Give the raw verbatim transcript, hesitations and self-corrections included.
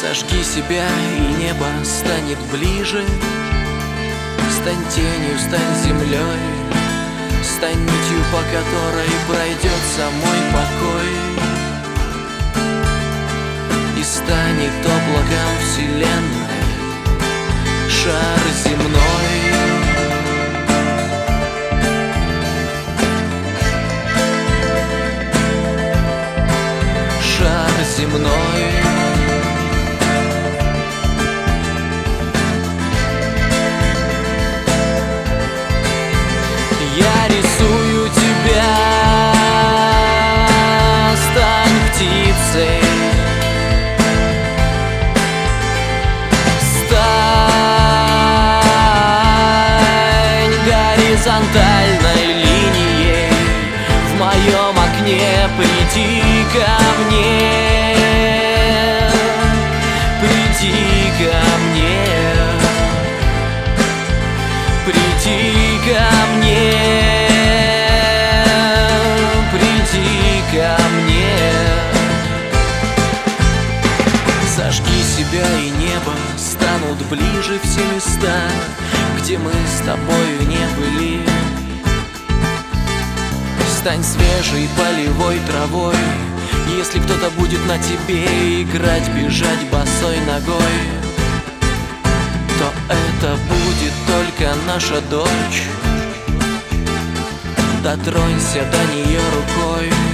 Сожги себя, и небо станет ближе. Стань тенью, стань землей, стань нитью, по которой пройдет самой покой, и станет облаком вселенной шар земной. Шар земной. Я рисую тебя, стань птицей, стань горизонтальной линией в моем окне. Приди ко мне, приди ко мне, приди ко мне, приди ко мне. Зажги себя, и небо станут ближе все места, где мы с тобою не были. Стань свежей полевой травой, если кто-то будет на тебе играть, бежать босой ногой, то это будет только наша дочь. Дотронься до нее рукой.